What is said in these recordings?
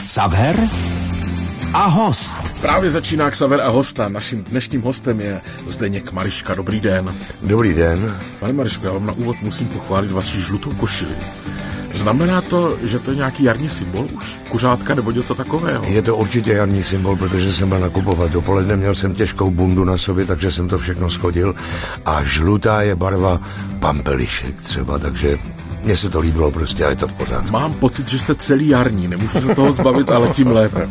Xaver a host. Právě začíná Xaver a hosta. Naším dnešním hostem je Zdeněk Mariška. Dobrý den. Dobrý den. Pane Mariško, já vám na úvod musím pochválit vaši žlutou košili. Znamená to, že to je nějaký jarní symbol už? Kuřátka nebo něco takového? Je to určitě jarní symbol, protože jsem byl nakupovat. Dopoledne měl jsem těžkou bundu na sobě, takže jsem to všechno schodil. A žlutá je barva pampelišek třeba, takže mně se to líbilo prostě a je to v pořádku. Mám pocit, že jste celý jarní. Nemůžu se toho zbavit, ale tím lépe.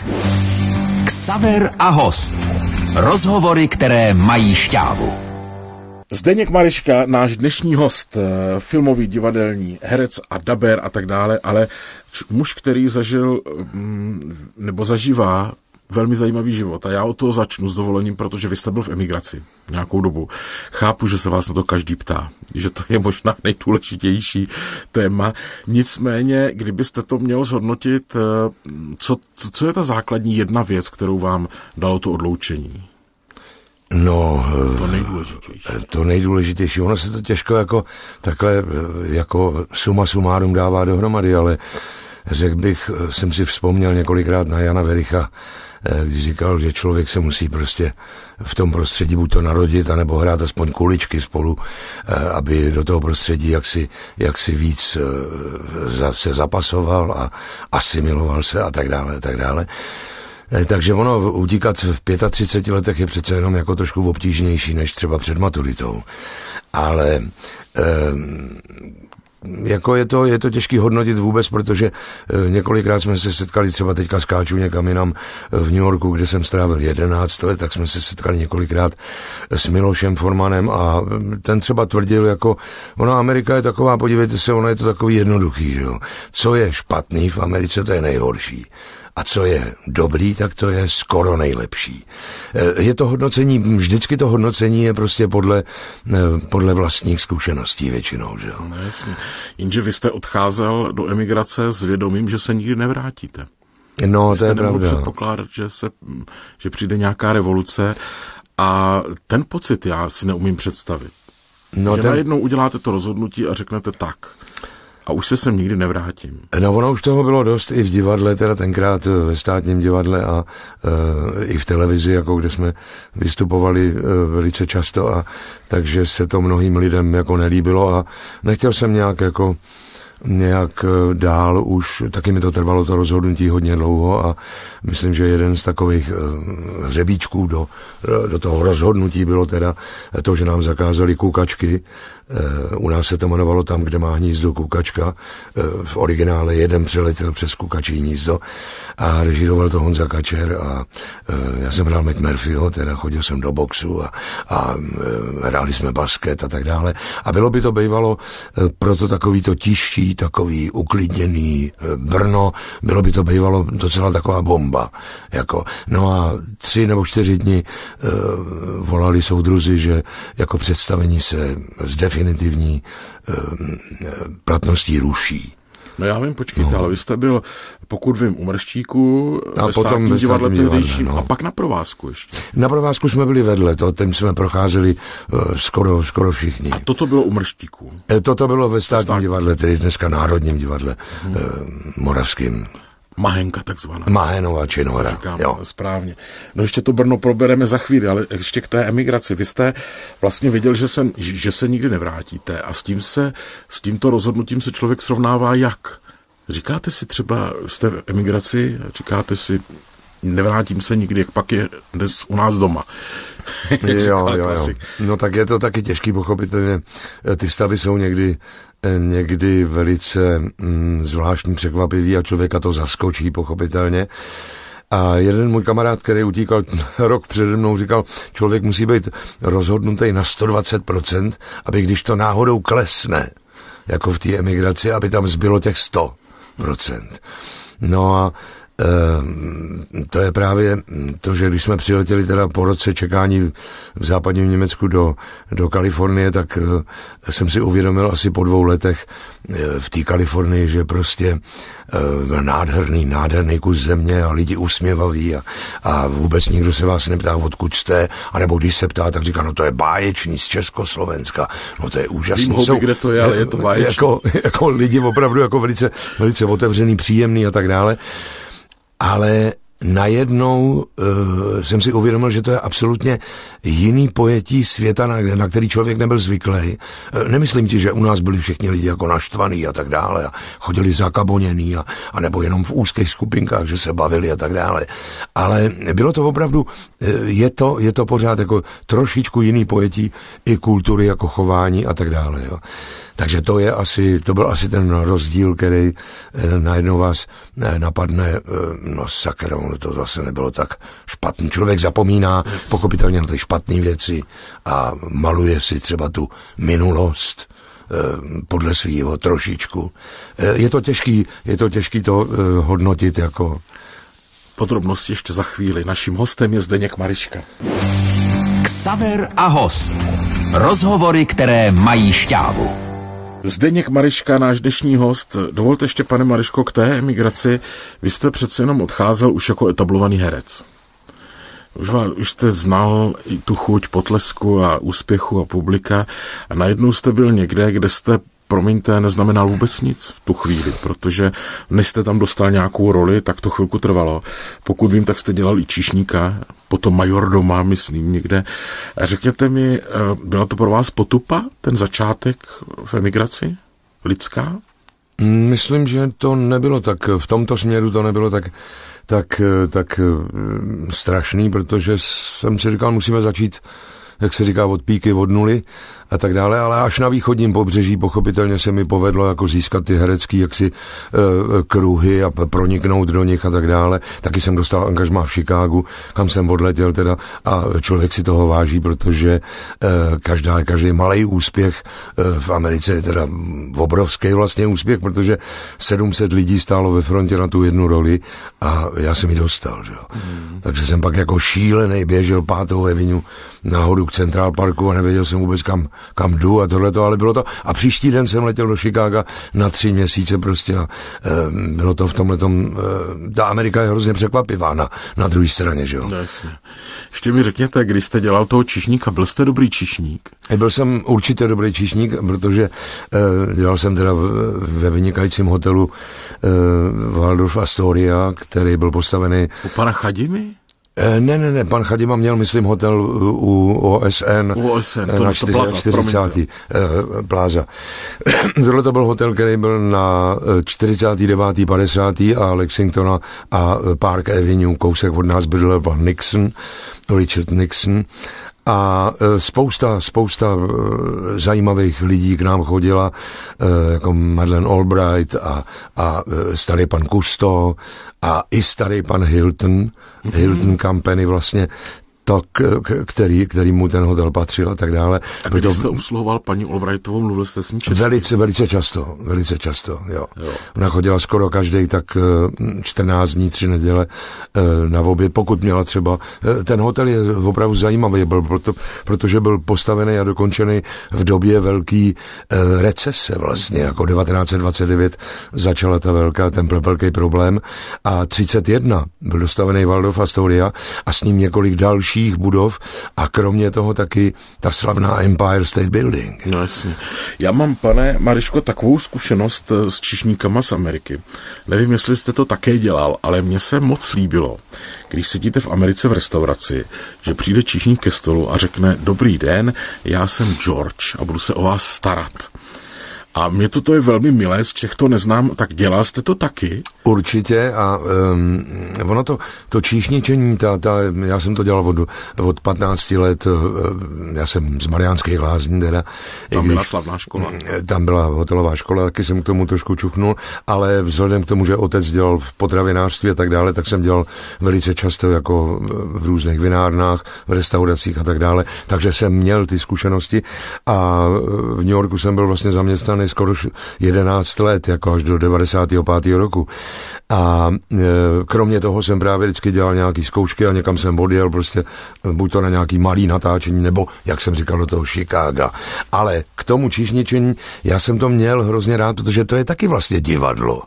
Xaver a host. Rozhovory, které mají šťávu. Zdeněk Mariška, náš dnešní host, filmový, divadelní, herec a dabér a tak dále, ale muž, který zažil nebo zažívá velmi zajímavý život. A já od toho začnu s dovolením, protože vy jste byl v emigraci nějakou dobu. Chápu, že se vás na to každý ptá, že to je možná nejdůležitější téma. Nicméně, kdybyste to měl zhodnotit, co je ta základní jedna věc, kterou vám dalo to odloučení? No, to nejdůležitější. Ono se to těžko jako takhle jako suma sumárum dává dohromady, ale řekl bych, jsem si vzpomněl několikrát na Jana Vericha, když říkal, že člověk se musí prostě v tom prostředí buď to narodit, anebo hrát aspoň kuličky spolu, aby do toho prostředí jaksi víc se zapasoval a asimiloval se a tak dále, a tak dále. Takže ono utíkat v 35 letech je přece jenom jako trošku obtížnější než třeba před maturitou. Ale jako je to těžký hodnotit vůbec, protože několikrát jsme se setkali, třeba teďka skáču někam jinam v New Yorku, kde jsem strávil 11 let, tak jsme se setkali několikrát s Milošem Formanem a ten třeba tvrdil, jako ona Amerika je taková, podívejte se, ono je to takový jednoduchý, že jo. Co je špatný v Americe, to je nejhorší. A co je dobrý, tak to je skoro nejlepší. Je to hodnocení, vždycky to hodnocení je prostě podle vlastních zkušeností většinou, že jo. No jasně. Jenže vy jste odcházel do emigrace s vědomím, že se nikdy nevrátíte. No, to je pravda. Vy jste předpokládat, že přijde nějaká revoluce a ten pocit já si neumím představit. No, že najednou uděláte to rozhodnutí a řeknete tak. A už se sem nikdy nevrátím. No ono už toho bylo dost i v divadle, teda tenkrát ve Státním divadle a i v televizi, jako kde jsme vystupovali velice často a takže se to mnohým lidem jako nelíbilo a nechtěl jsem nějak dál už, taky mi to trvalo to rozhodnutí hodně dlouho a myslím, že jeden z takových hřebíčků do toho rozhodnutí bylo teda to, že nám zakázali kukačky. U nás se to jmenovalo Tam, kde má hnízdo kukačka. V originále jeden přeletěl přes kukačí hnízdo a režíroval to Honza Kačer a já jsem hrál McMurphyho, teda chodil jsem do boxu a hráli jsme basket a tak dále. A bylo by to bývalo proto takový to tišší, takový uklidněný Brno, bylo by to bývalo docela taková bomba. Jako. No a 3 nebo 4 dny volali soudruzi, že jako představení se z definitivní platností ruší. No já vím, počkejte, ale vy jste byl, pokud vím, u Mrštíku, a potom ve Státním divadle, no. A pak na provázku ještě. Na provázku jsme byli vedle, tím jsme procházeli skoro všichni. A toto bylo u Mrštíku? Toto bylo ve Státním divadle, tedy dneska Národním divadle moravským. Mahenka takzvaná. Mahenová Činohra. Říkám, jo. Správně. No ještě to Brno probereme za chvíli, ale ještě k té emigraci. Vy jste vlastně viděl, že se nikdy nevrátíte a s tímto rozhodnutím se člověk srovnává jak? Říkáte si třeba, jste v emigraci, říkáte si, nevrátím se nikdy, jak pak je dnes u nás doma. Jo. No tak je to taky těžký, pochopitelně. Ty stavy jsou někdy velice zvláštní, překvapivý a člověka to zaskočí, pochopitelně. A jeden můj kamarád, který utíkal rok přede mnou, říkal, člověk musí být rozhodnutý na 120%, aby když to náhodou klesne, jako v té emigraci, aby tam zbylo těch 100%. No a to je právě to, že když jsme přiletěli teda po roce čekání v západním Německu do Kalifornie, tak jsem si uvědomil asi po 2 letech v té Kalifornii, že prostě nádherný kus země a lidi usměvaví a vůbec nikdo se vás neptá, odkud jste, anebo když se ptá, tak říká, no to je báječný z Československa, no to je úžasný. Vím, kde to je, ale je to báječný. Jako lidi opravdu jako velice, velice otevřený, příjemný a tak dále. ale najednou jsem si uvědomil, že to je absolutně jiný pojetí světa, na který člověk nebyl zvyklý. Nemyslím ti, že u nás byli všichni lidi jako naštvaný a tak dále a chodili zakaboněný a nebo jenom v úzkých skupinkách, že se bavili a tak dále. Ale bylo to opravdu, je to pořád jako trošičku jiný pojetí i kultury jako chování a tak dále. Jo. Takže to byl asi ten rozdíl, který najednou vás napadne, no sakra, to zase nebylo tak špatný. Člověk zapomíná pochopitelně na ty špatné věci a maluje si třeba tu minulost podle svýho trošičku. Je to těžký to hodnotit jako... Podrobnosti ještě za chvíli. Naším hostem je Zdeněk Mariška. Xaver a host. Rozhovory, které mají šťávu. Zdeněk Mariška, náš dnešní host. Dovolte ještě, pane Mariško, k té emigraci. Vy jste přece jenom odcházel už jako etablovaný herec. Už jste znal i tu chuť potlesku a úspěchu a publika a najednou jste byl někde, kde jste, promiňte, neznamenal vůbec nic v tu chvíli, protože než jste tam dostal nějakou roli, tak to chvilku trvalo. Pokud vím, tak jste dělal i číšníka, potom majordoma, myslím, někde. A řekněte mi, byla to pro vás potupa, ten začátek v emigraci? Lidská? Myslím, že to nebylo tak, v tomto směru to nebylo tak strašný, protože jsem si říkal, musíme začít, jak se říká, od píky, od nuly a tak dále, ale až na východním pobřeží pochopitelně se mi povedlo jako získat ty herecký jaksi kruhy a proniknout do nich a tak dále. Taky jsem dostal angažmá v Chicagu, kam jsem odletěl teda a člověk si toho váží, protože každý malý úspěch v Americe je teda obrovský vlastně úspěch, protože 700 lidí stálo ve frontě na tu jednu roli a já jsem ji dostal, že jo. Takže jsem pak jako šílený běžel 5. Avenue náhodou k Central Parku a nevěděl jsem vůbec kam jdu a tohleto, ale bylo to. A příští den jsem letěl do Chicaga na 3 měsíce prostě a bylo to v tomhletom, ta Amerika je hrozně překvapivá na druhé straně, že jo. Jasně. Ještě mi řekněte, když jste dělal toho číšníka, byl jste dobrý číšník? Byl jsem určitě dobrý číšník, protože dělal jsem teda ve vynikajícím hotelu Waldorf Astoria, který byl postavený... U pana Chadimy? Ne, pan Chadima měl, myslím, hotel u OSN na 40. pláza. Tohle to byl hotel, který byl na 49. 50. a Lexingtona a Park Avenue, kousek od nás bydlel pan Nixon, Richard Nixon. A spousta zajímavých lidí k nám chodila, jako Madeleine Albright a starý pan Cousteau a i starý pan Hilton Company vlastně, který mu ten hotel patřil a tak dále. A když jste usluhoval paní Albrightovou, mluvil jste s ní česky? Velice často, jo. Ona chodila skoro každý tak 14 dní, 3 neděle na oběd, pokud měla třeba. Ten hotel je opravdu zajímavý, protože byl postavený a dokončený v době velký recese vlastně, jako 1929 začala ten velký problém a 31 byl dostavený Waldorf Astoria a s ním několik dalších budov a kromě toho taky ta slavná Empire State Building. No jasně. Já mám, pane Mariško, takovou zkušenost s číšníkama z Ameriky. Nevím, jestli jste to také dělal, ale mně se moc líbilo, když sedíte v Americe v restauraci, že přijde číšník ke stolu a řekne: dobrý den, já jsem George a budu se o vás starat. A mě to je velmi milé, z Čech to neznám, tak dělal jste to taky? Určitě a ono to číšničení, já jsem to dělal od 15 let, já jsem z Mariánských Lázní teda. Tam byla slavná škola. Tam byla hotelová škola, taky jsem k tomu trošku čuchnul, ale vzhledem k tomu, že otec dělal v potravinářství a tak dále, tak jsem dělal velice často jako v různých vinárnách, v restauracích a tak dále, takže jsem měl ty zkušenosti a v New Yorku jsem byl vlastně zaměstnaný skoro 11 let, jako až do 95. roku. A kromě toho jsem právě vždycky dělal nějaký zkoušky a někam jsem odjel prostě buď to na nějaký malý natáčení, nebo, jak jsem říkal, do toho Chicaga. Ale k tomu číšničení já jsem to měl hrozně rád, protože to je taky vlastně divadlo.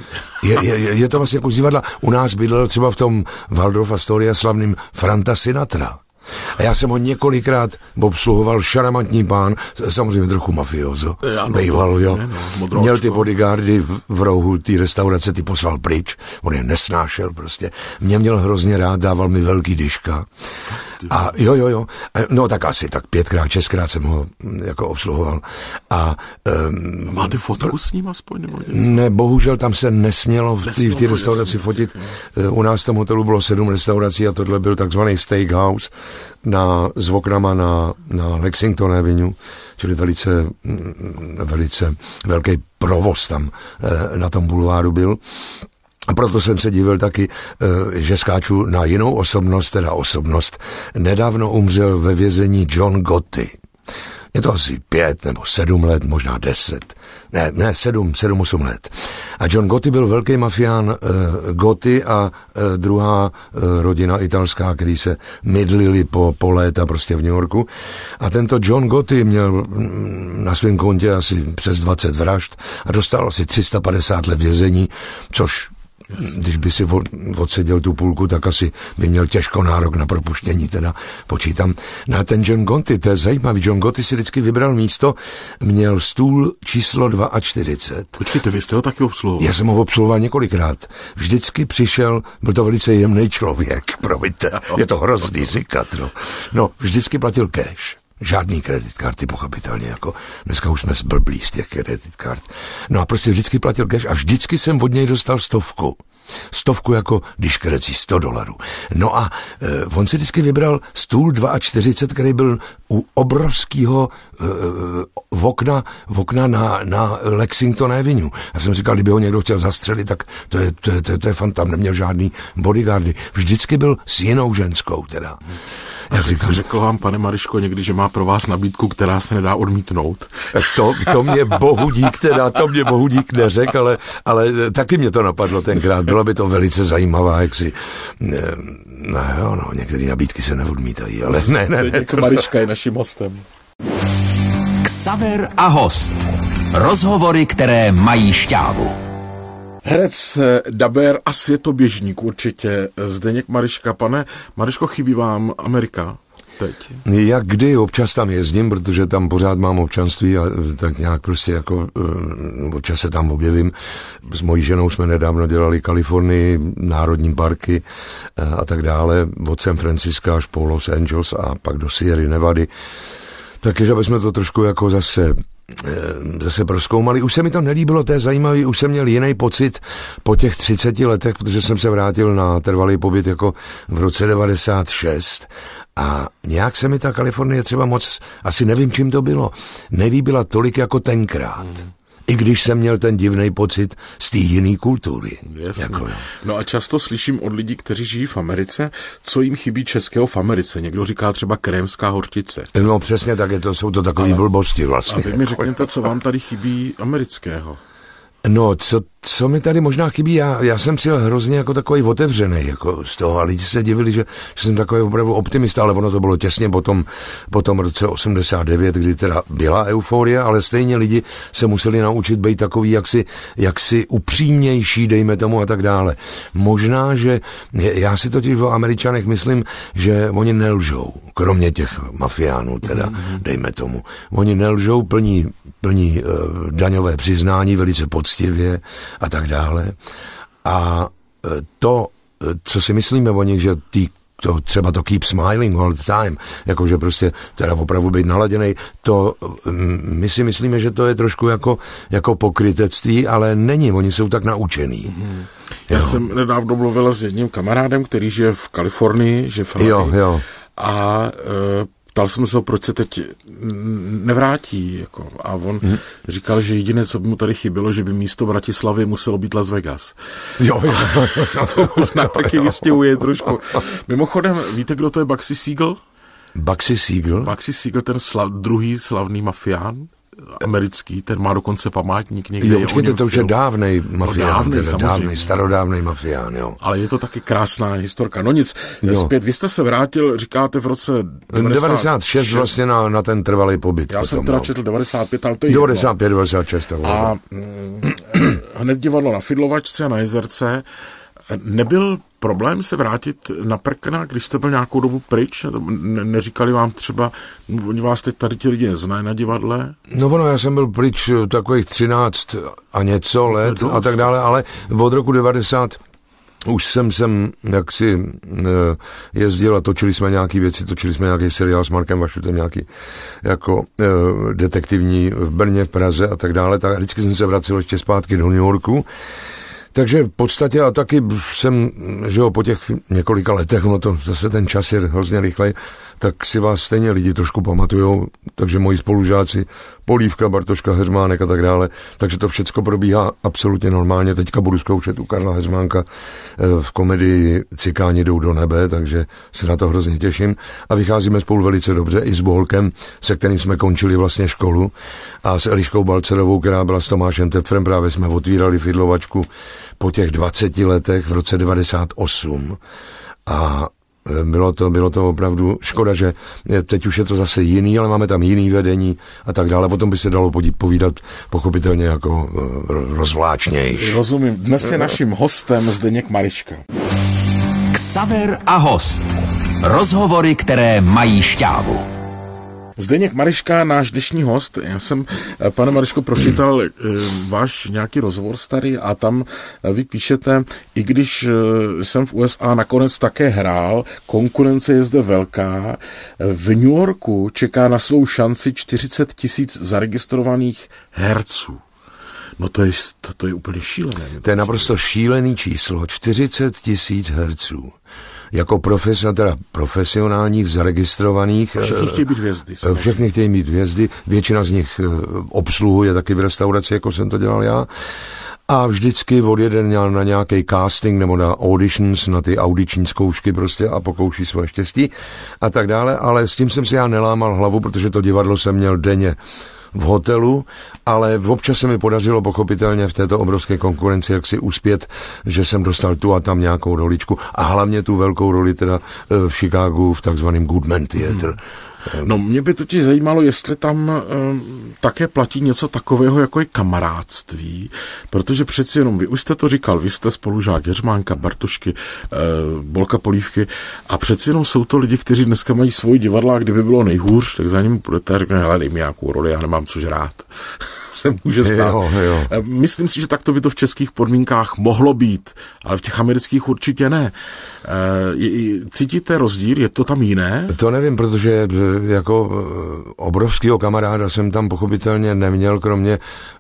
Je to vlastně jako divadla. U nás bydlel třeba v tom Waldorf Astoria slavným Franta Sinatra. A já jsem ho několikrát obsluhoval, šarmantní pán, samozřejmě trochu mafiozo, bejval, jo. Měl ty bodyguardy v rohu té restaurace, ty poslal pryč, on je nesnášel prostě. Mě měl hrozně rád, dával mi velký dyška. A jo. No tak asi tak 5krát, 6krát jsem ho jako obsluhoval. A máte fotku s ním aspoň? Nebo ne, bohužel tam se nesmělo v té restauraci fotit. U nás v tom hotelu bylo 7 restaurací a tohle byl takzvaný steakhouse s oknama na Lexington Avenue, čili velice velký provoz tam na tom bulváru byl. A proto jsem se divil taky, že skáču na jinou osobnost. Nedávno umřel ve vězení John Gotti. Je to asi 5 nebo 7 let, možná 10. Ne, 7-8 let. A John Gotti byl velký mafián Gotti a druhá rodina italská, který se mydlili po léta prostě v New Yorku. A tento John Gotti měl na svém kontě asi přes 20 vražd a dostal asi 350 let vězení, což když by si odseděl tu půlku, tak asi by měl těžko nárok na propuštění, teda počítám. Na ten John Gotti, to je zajímavý, John Gotti si vždycky vybral místo, měl stůl číslo 42. Počkejte, vy jste ho taky obsluhoval? Já jsem ho obsluhoval několikrát. Vždycky přišel, byl to velice jemný člověk, promiňte, je to hrozný říkat, no. Vždycky platil cash. Žádný kreditkarty, pochopitelně, jako dneska už jsme zblblí z těch kreditkart. No a prostě vždycky platil cash a vždycky jsem od něj dostal 100. 100 jako když krecí $100. No a on si vždycky vybral stůl 42, který byl u obrovského okna na Lexington Avenue. Já jsem říkal, kdyby ho někdo chtěl zastřelit, tak to je fant, tam neměl žádný bodyguardy. Vždycky byl s jinou ženskou teda. Řekl vám, pane Maryško, někdy, že má pro vás nabídku, která se nedá odmítnout? To mě bohu dík neřekl, ale taky mě to napadlo tenkrát. Bylo by to velice zajímavá, některé nabídky se neodmítají, ale ne. Maryška je naším hostem. Xaver a host. Rozhovory, které mají šťávu. Herec, dabér a světoběžník určitě Zdeněk Maryška. Pane Maryško, chybí vám Amerika teď? Jak kdy, občas tam jezdím, protože tam pořád mám občanství a tak nějak prostě jako občas se tam objevím. S mojí ženou jsme nedávno dělali Kalifornii, národní parky a tak dále, od San Francisca až po Los Angeles a pak do Sierra Nevady. Takže aby jsme to trošku jako zase prozkoumali. Už se mi to nelíbilo, to je zajímavý, už jsem měl jiný pocit po těch 30 letech, protože jsem se vrátil na trvalý pobyt jako v roce 96 a nějak se mi ta Kalifornie třeba moc, asi nevím, čím to bylo, nelíbila tolik jako tenkrát. I když jsem měl ten divný pocit z té jiné kultury. Jasně. No a často slyším od lidí, kteří žijí v Americe, co jim chybí českého v Americe. Někdo říká třeba krémská hořčice. No přesně tak, jsou to takové blbosti vlastně. A vy mi řekněte, co vám tady chybí amerického. No, co mi tady možná chybí, já jsem přijel hrozně jako takový otevřený jako z toho a lidi se divili, že jsem takový opravdu optimista, ale ono to bylo těsně po tom roce 89, kdy teda byla euforie, ale stejně lidi se museli naučit být takový jaksi upřímnější, dejme tomu a tak dále. Možná, že já si totiž o Američanech myslím, že oni nelžou, kromě těch mafiánů teda, dejme tomu. Oni nelžou, plní daňové přiznání velice poctivě a tak dále. A to, co si myslíme o nich, že třeba to keep smiling all the time, jakože prostě teda opravdu být naladěnej, to my si myslíme, že to je trošku jako pokrytectví, ale není, oni jsou tak naučený. Já jsem nedávno mluvil s jedním kamarádem, který žije v Kalifornii, že v LA, a ptal jsem se ho, proč se teď nevrátí. Jako. A on říkal, že jediné, co by mu tady chybělo, že by místo Bratislavy muselo být Las Vegas. Jo. To možná taky vystihuje trošku. Mimochodem, víte, kdo to je Bugsy Siegel? Bugsy Siegel? Bugsy Siegel, ten druhý slavný mafián americký, ten má dokonce památník někde. Jo, počkejte, to už je dávnej mafián, starodávnej mafián, jo. Ale je to taky krásná historka. No nic, zpět, vy jste se vrátil, říkáte v roce 96 vlastně na ten trvalý pobyt. Já jsem teda četl 95, ale to je 95, 96. A hned divadlo na Fidlovačce a na Jezerce. Nebyl problém se vrátit na prkna, když jste byl nějakou dobu pryč? Neříkali vám třeba, oni vás teď tady ti lidi neznají na divadle? No já jsem byl pryč takových 13 a něco let a tak dále, ale od roku 90 už jsem jaksi jezdil a točili jsme nějaký věci, točili jsme nějaký seriál s Markem Vašutem, nějaký jako detektivní v Brně, v Praze a tak dále, tak vždycky jsem se vracel ještě zpátky do New Yorku. Takže v podstatě a taky jsem, že jo, po těch několika letech, no to zase ten čas je hrozně rychlej, tak si vás stejně lidi trošku pamatujou, takže moji spolužáci, Polívka, Bartoška, Heřmánek a tak dále, takže to všecko probíhá absolutně normálně. Teďka budu zkoušet u Karla Heřmánka v komedii Cikáni jdou do nebe, takže se na to hrozně těším a vycházíme spolu velice dobře i s Bolkem, se kterým jsme končili vlastně školu a s Eliškou Balcerovou, která byla s Tomášem Tepfrem, právě jsme otvírali Fidlovačku po těch 20 letech v roce 98 a bylo to opravdu škoda, že teď už je to zase jiný, ale máme tam jiný vedení a tak dále. Potom by se dalo povídat pochopitelně jako rozvláčnější. Rozumím. Dnes je naším hostem Zdeněk Mariška. Xaver a host. Rozhovory, které mají šťávu. Zdeněk Mariška, náš dnešní host. Já jsem, pane Mariško, pročítal váš nějaký rozhovor starý a tam vy píšete, i když jsem v USA nakonec také hrál, konkurence je zde velká. V New Yorku čeká na svou šanci 40 000 zaregistrovaných herců. No to je úplně šílené. To je naprosto šílený číslo. 40 000 herců. Jako profesionálních, zaregistrovaných. Všichni chtějí být hvězdy. Všichni chtějí být hvězdy. Většina z nich obsluhuje taky v restauraci, jako jsem to dělal já. A vždycky odjede na nějaký casting nebo na auditions, na ty audiční zkoušky prostě a pokouší svoje štěstí a tak dále. Ale s tím jsem si já nelámal hlavu, protože to divadlo jsem měl denně v hotelu, ale občas se mi podařilo pochopitelně v této obrovské konkurenci jak si uspět, že jsem dostal tu a tam nějakou roličku a hlavně tu velkou roli teda v Chicagu v takzvaném Goodman Theatre. No mě by totiž zajímalo, jestli tam také platí něco takového, jako je kamarádství, protože přeci jenom, vy už jste to říkal, vy jste spolužák Heřmánka, Bartošky, Bolka, Polívky a přeci jenom jsou to lidi, kteří dneska mají svoji divadla a kdyby bylo nejhůř, tak za ním půjdete a řekne, hele, dej mi nějakou roli, já nemám co žrát. Se může stát. Jo. Myslím si, že takto by to v českých podmínkách mohlo být, ale v těch amerických určitě ne. Cítíte rozdíl? Je to tam jiné? To nevím, protože jako obrovskýho kamaráda jsem tam pochopitelně neměl, kromě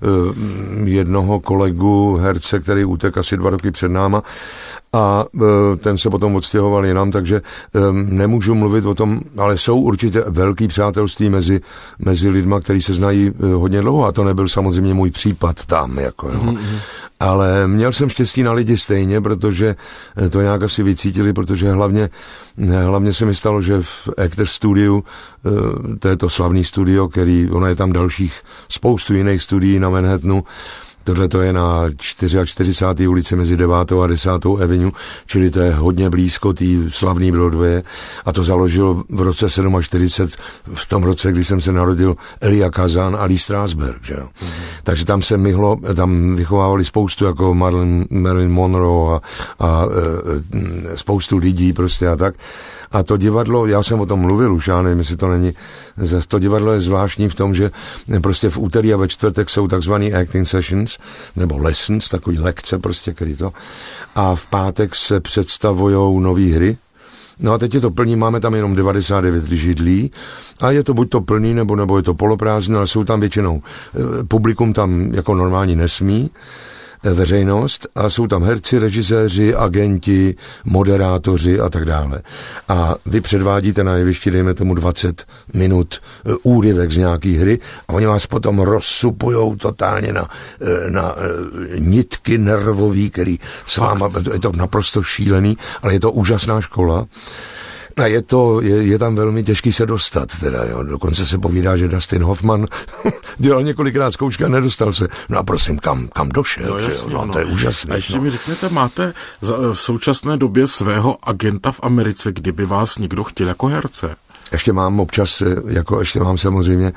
jednoho kolegu herce, který utek asi 2 roky před náma a ten se potom odstěhoval jinam, takže nemůžu mluvit o tom, ale jsou určitě velký přátelství mezi lidma, kteří se znají hodně dlouho a to nebyl samozřejmě můj případ tam, jako jo. Ale měl jsem štěstí na lidi stejně, protože to nějak asi vycítili, protože hlavně se mi stalo, že v Actors Studiu, to je to slavný studio, ono je tam dalších spoustu jiných studií na Manhattanu, tohle to je na 44. ulici mezi 9. a 10. Avenue, čili to je hodně blízko té slavný Broadway a to založil v roce 47, v tom roce, kdy jsem se narodil, Elia Kazan a Lee Strasberg, že jo. Takže tam se tam vychovávali spoustu jako Marilyn Monroe a spoustu lidí prostě a tak. A to divadlo, já jsem o tom mluvil už, já nevím, jestli to není, to divadlo je zvláštní v tom, že prostě v úterý a ve čtvrtek jsou takzvaný acting sessions, nebo lessons, takový lekce prostě, který to, a v pátek se představujou nový hry. No a teď je to plný, máme tam jenom 99 židlí a je to buď to plný, nebo je to poloprázdné, ale jsou tam většinou, publikum tam jako normální nesmí, veřejnost a jsou tam herci, režiséři, agenti, moderátoři a tak dále. A vy předvádíte na jevišti, dejme tomu 20 minut úryvek z nějaký hry a oni vás potom rozsupujou totálně na nitky nervový, který s váma, je to naprosto šílený, ale je to úžasná škola. A je tam velmi těžký se dostat, teda, jo. Dokonce se povídá, že Dustin Hoffman dělal několikrát zkoušky a nedostal se. No a prosím, kam došel? No, jasně, to je úžasné. A ještě mi řekněte, máte v současné době svého agenta v Americe, kdyby vás někdo chtěl jako herce? Ještě mám občas, ještě mám samozřejmě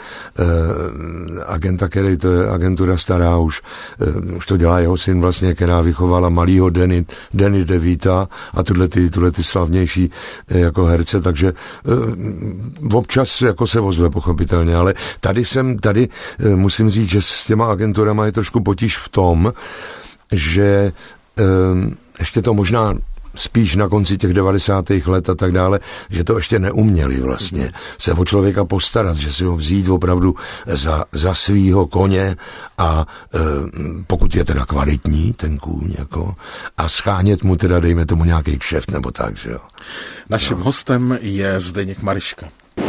agenta, který to je agentura stará, už to dělá jeho syn vlastně, která vychovala malýho Danny DeVita a tyhle ty slavnější jako herce, takže občas jako se ozve pochopitelně, ale tady musím říct, že s těma agenturama je trošku potíž v tom, že ještě to možná spíš na konci těch 90. let a tak dále, že to ještě neuměli vlastně se o člověka postarat, že si ho vzít opravdu za svýho koně a pokud je teda kvalitní ten kůň, jako, a schánět mu teda, dejme tomu nějaký kšeft nebo tak, že jo. Naším hostem je Zdeněk Mariška.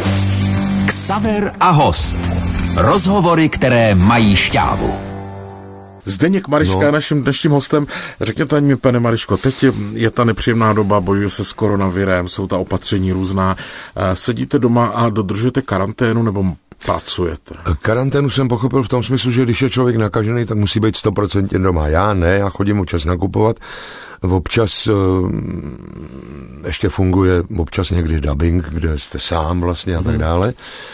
Xaver a host. Rozhovory, které mají šťávu. Zdeněk Mariška je naším dnešním hostem. Řekněte mi, pane Mariško, teď je ta nepříjemná doba, bojuje se s koronavirem, jsou ta opatření různá. Sedíte doma a dodržujete karanténu nebo pracujete? Karanténu jsem pochopil v tom smyslu, že když je člověk nakažený, tak musí být 100% doma. Já ne, já chodím občas nakupovat. Občas ještě funguje občas někdy dubbing, kde jste sám vlastně a tak dále.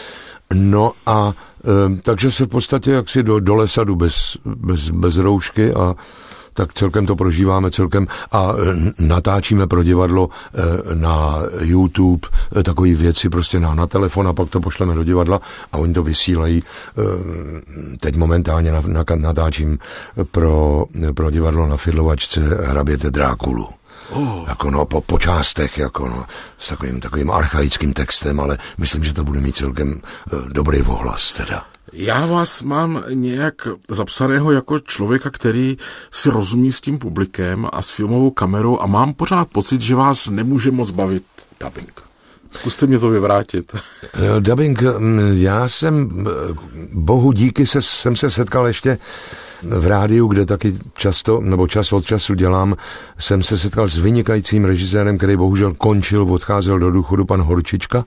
No a takže se v podstatě jaksi do lesa jdu bez roušky a tak celkem to prožíváme a natáčíme pro divadlo na YouTube takové věci prostě na telefon a pak to pošleme do divadla a oni to vysílají. Teď momentálně natáčím pro divadlo na Fidlovačce Hraběte Drákulu. Jako po částech, s takovým archaickým textem, ale myslím, že to bude mít celkem dobrý ohlas teda. Já vás mám nějak zapsaného jako člověka, který si rozumí s tím publikem a s filmovou kamerou a mám pořád pocit, že vás nemůže moc bavit dubbing. Zkuste mě to vyvrátit. Dubbing, já jsem, bohu díky, jsem se setkal ještě v rádiu, kde taky čas od času dělám, jsem se setkal s vynikajícím režisérem, který bohužel odcházel do důchodu, pan Horčička.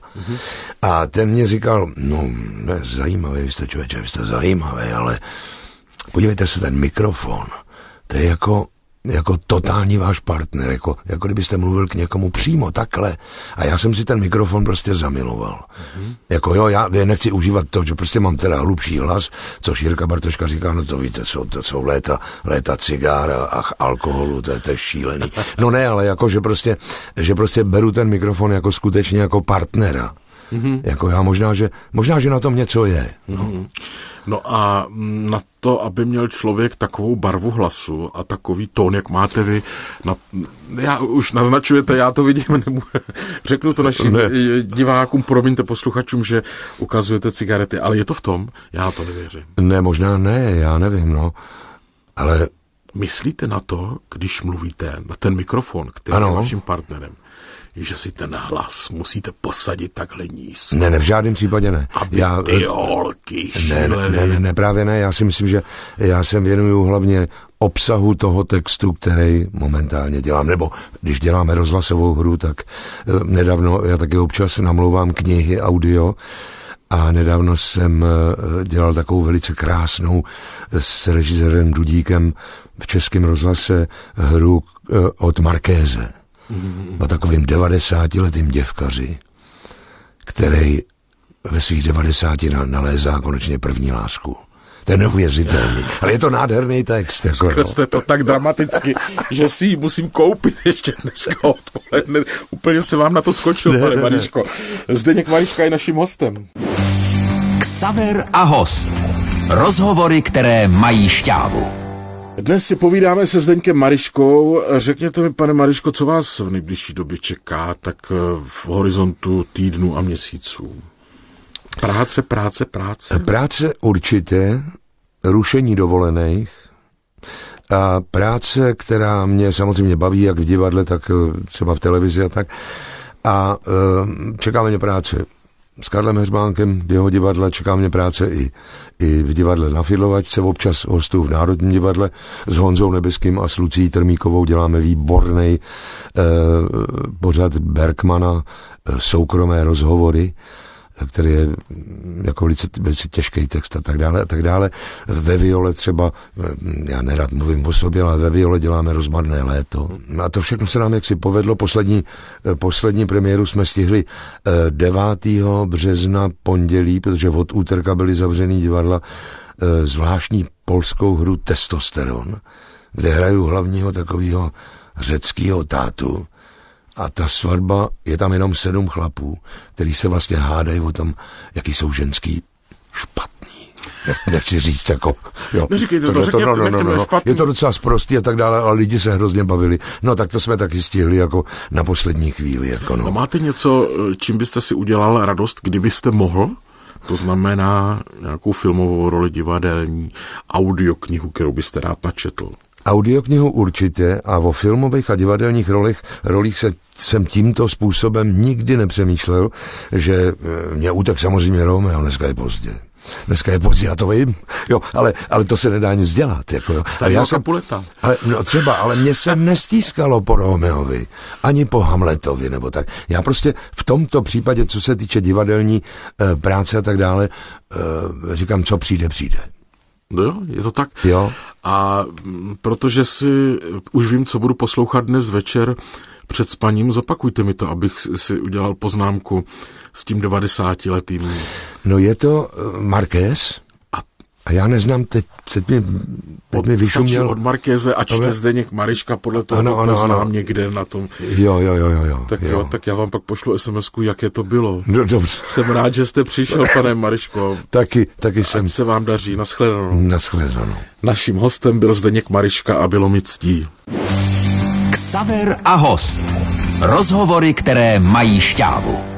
A ten mě říkal, zajímavý, vy jste člověče, vy jste zajímavý, ale podívejte se, ten mikrofon, to je jako totální váš partner, jako kdybyste mluvil k někomu přímo takhle. A já jsem si ten mikrofon prostě zamiloval. Já nechci užívat to, že prostě mám teda hlubší hlas, což Jirka Bartoška říká, no to víte, to jsou léta cigár a alkoholu, to je šílený. No ne, ale jako, že prostě beru ten mikrofon jako skutečně jako partnera. Jako já možná, že na tom něco je. No a na to, aby měl člověk takovou barvu hlasu a takový tón, jak máte vy, já už naznačujete, já to vidím, řeknu to našim divákům, promiňte posluchačům, že ukazujete cigarety, ale je to v tom? Já to nevěřím. Ne, možná ne, já nevím, ale... Myslíte na to, když mluvíte na ten mikrofon, který je vaším partnerem, že si ten hlas musíte posadit takhle nízko? Ne, v žádném případě ne. Aby ty holky šílely. Ne, právě ne. Já si myslím, že já se věnuju hlavně obsahu toho textu, který momentálně dělám. Nebo když děláme rozhlasovou hru, tak nedávno já taky občas namlouvám knihy, audio, a nedávno jsem dělal takovou velice krásnou s režisérem Dudíkem v Českém rozhlase hru od Markéze. O takovým 90letým děvkaři, který ve svých 90 nalézá konečně první lásku. To je neuvěřitelný, ale je to nádherný text. Jste to tak dramaticky, že si ji musím koupit ještě dneska odpoledne. Úplně se vám na to skočil, pane Mariško. Zdeněk Mariška je naším hostem. Xaver a host. Rozhovory, které mají šťávu. Dnes si povídáme se Zdeňkem Mariškou. Řekněte mi, pane Mariško, co vás v nejbližší době čeká, tak v horizontu týdnů a měsíců? Práce. Práce určitě, rušení dovolených a práce, která mě samozřejmě baví, jak v divadle, tak třeba v televizi a tak. A čeká mě práce s Karlem Heřmánkem v jeho divadle, čeká mě práce i v divadle na Fidlovačce, občas hostu v Národním divadle, s Honzou Nebeským a s Lucí Termíkovou děláme výborný pořad Bergmana, soukromé rozhovory, který je jako velice těžký text a tak dále a tak dále. Ve Viole třeba, já nerad mluvím o sobě, ale ve Viole děláme Rozmarné léto. A to všechno se nám jaksi povedlo. Poslední premiéru jsme stihli 9. března pondělí, protože od úterka byly zavřený divadla, zvláštní polskou hru Testosteron, kde hraju hlavního takového řeckého tátu. A ta svatba, je tam jenom 7 chlapů, který se vlastně hádají o tom, jaký jsou ženský špatný. Nechci říct jako... Jo, neříkejte to, řekněme špatný. Je to docela sprostý a tak dále, ale lidi se hrozně bavili. No tak to jsme taky stihli jako na poslední chvíli. Jako no. Máte něco, čím byste si udělal radost, kdybyste mohl? To znamená nějakou filmovou roli, divadelní, audioknihu, kterou byste rád načetl. Audioknihu určitě a o filmových a divadelních rolích jsem tímto způsobem nikdy nepřemýšlel, že mě utek samozřejmě Romeo, dneska je pozdě, já to vím, jo, ale to se nedá nic dělat. Jako, jo. Ale mě se nestískalo po Romeovi, ani po Hamletovi, nebo tak. Já prostě v tomto případě, co se týče divadelní práce a tak dále, říkám, co přijde. No jo, je to tak. Jo. A protože si už vím, co budu poslouchat dnes večer před spaním, zopakujte mi to, abych si udělal poznámku s tím 90letým. No je to Marquez a já neznám, teď mi vyšuměl. Od Markéze a čte Zdeněk Mariška, podle toho to znám někde na tom. Jo. Tak já vám pak pošlu SMS-ku, jaké to bylo. No dobře. Jsem rád, že jste přišel, pane Mariško. Taky jsem. Ať se vám daří, nashledanou. Nashledanou. Naším hostem byl Zdeněk Mariška a bylo mi ctí. Xaver a host. Rozhovory, které mají šťávu.